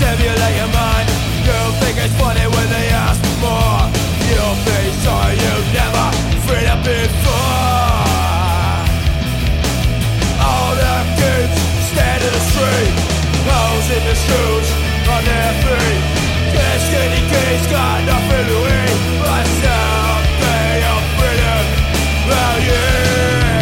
Simulate your mind. You think it's funny when they ask for more. You'll be sorry you've never freedom before. All the kids stand in the street, holes in the shoes on their feet. Their skinny kids got nothing to eat but someday of freedom. Well, yeah.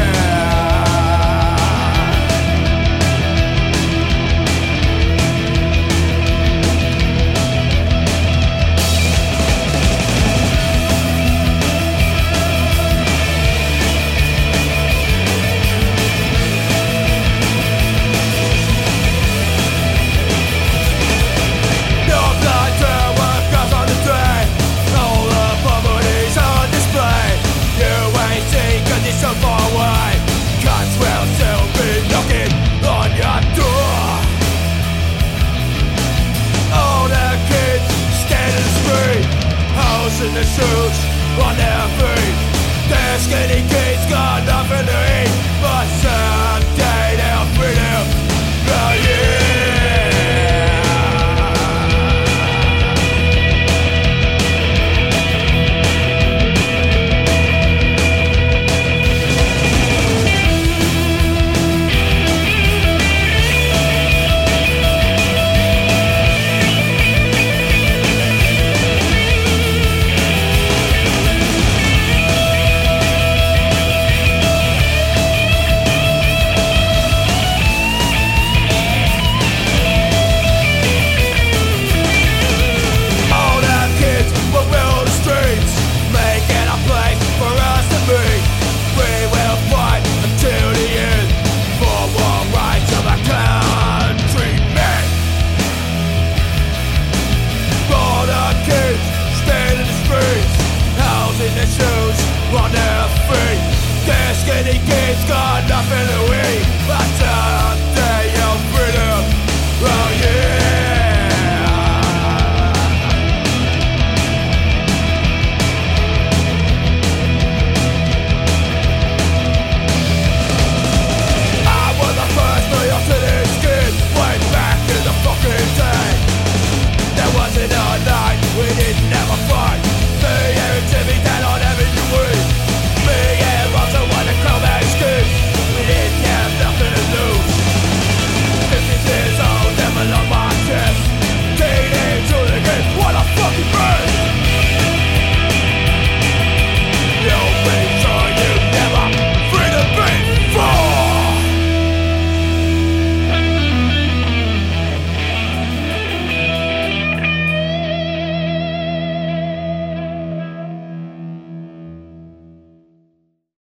So far away, cuts will still be knocking on your door. All the kids stand in the street, holes in the shoes on their feet. Their skinny kids